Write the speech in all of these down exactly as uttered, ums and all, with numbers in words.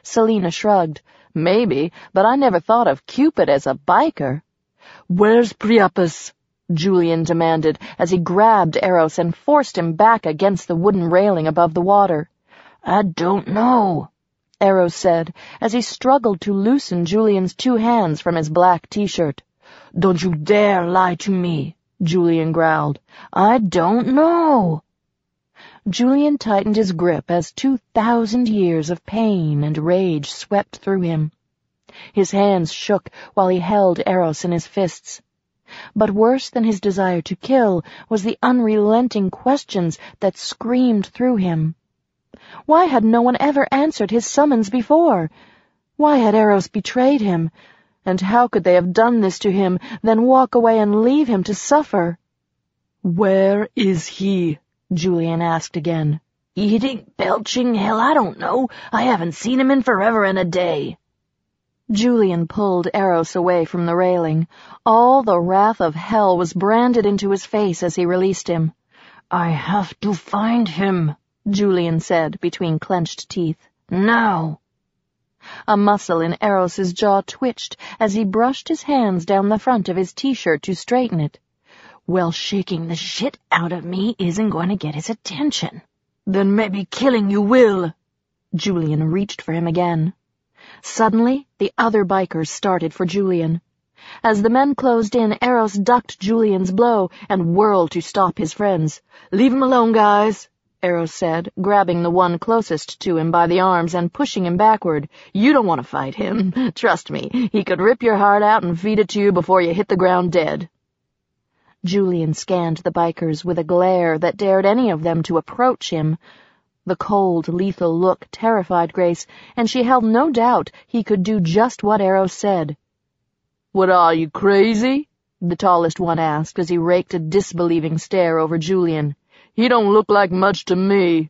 Selina shrugged. "Maybe, but I never thought of Cupid as a biker." "Where's Priapus?" Julian demanded as he grabbed Eros and forced him back against the wooden railing above the water. "I don't know," Eros said as he struggled to loosen Julian's two hands from his black t-shirt. "Don't you dare lie to me," Julian growled. "I don't know." Julian tightened his grip as two thousand years of pain and rage swept through him. His hands shook while he held Eros in his fists. But worse than his desire to kill was the unrelenting questions that screamed through him. Why had no one ever answered his summons before? Why had Eros betrayed him? And how could they have done this to him, then walk away and leave him to suffer? "Where is he?" Julian asked again. "Eating, belching, hell, I don't know. I haven't seen him in forever and a day." Julian pulled Eros away from the railing. All the wrath of hell was branded into his face as he released him. "I have to find him," Julian said between clenched teeth. "Now." A muscle in Eros's jaw twitched as he brushed his hands down the front of his t-shirt to straighten it. "Well, shaking the shit out of me isn't going to get his attention." "Then maybe killing you will." Julian reached for him again. Suddenly, the other bikers started for Julian. As the men closed in, Eros ducked Julian's blow and whirled to stop his friends. "Leave him alone, guys," Eros said, grabbing the one closest to him by the arms and pushing him backward. "You don't want to fight him. Trust me, he could rip your heart out and feed it to you before you hit the ground dead." Julian scanned the bikers with a glare that dared any of them to approach him. The cold, lethal look terrified Grace, and she held no doubt he could do just what Eros said. "What are you, crazy?" the tallest one asked as he raked a disbelieving stare over Julian. "He don't look like much to me."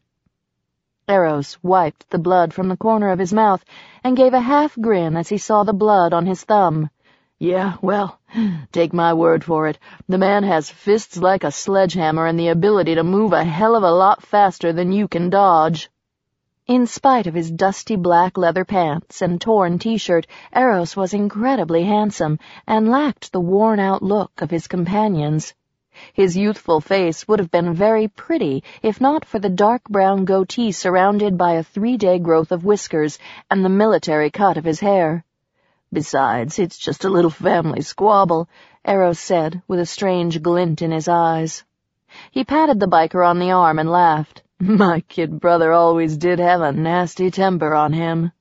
Eros wiped the blood from the corner of his mouth and gave a half grin as he saw the blood on his thumb. "Yeah, well, take my word for it. The man has fists like a sledgehammer and the ability to move a hell of a lot faster than you can dodge." In spite of his dusty black leather pants and torn t-shirt, Eros was incredibly handsome and lacked the worn-out look of his companions. His youthful face would have been very pretty if not for the dark brown goatee surrounded by a three-day growth of whiskers and the military cut of his hair. "Besides, it's just a little family squabble," Eros said, with a strange glint in his eyes. He patted the biker on the arm and laughed. "My kid brother always did have a nasty temper on him."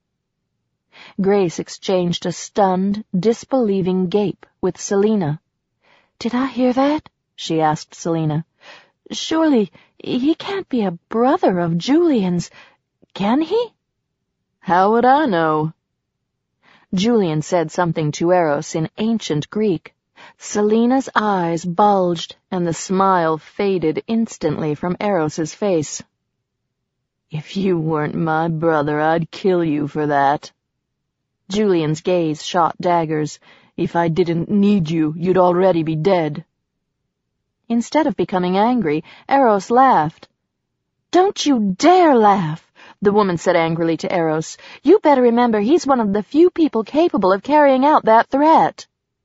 Grace exchanged a stunned, disbelieving gape with Selina. "Did I hear that?" she asked Selina. "Surely he can't be a brother of Julian's, can he?" "How would I know?" Julian said something to Eros in ancient Greek. Selina's eyes bulged, and the smile faded instantly from Eros's face. "If you weren't my brother, I'd kill you for that." Julian's gaze shot daggers. "If I didn't need you, you'd already be dead." Instead of becoming angry, Eros laughed. "Don't you dare laugh," the woman said angrily to Eros. "You better remember he's one of the few people capable of carrying out that threat."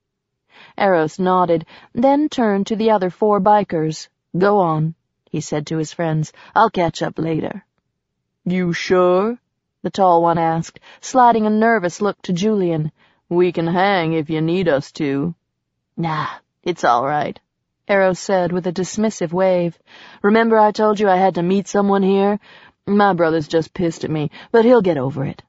Eros nodded, then turned to the other four bikers. "Go on," he said to his friends. "I'll catch up later." "You sure?" the tall one asked, sliding a nervous look to Julian. "We can hang if you need us to." "Nah, it's all right," Eros said with a dismissive wave. "Remember I told you I had to meet someone here? My brother's just pissed at me, but he'll get over it."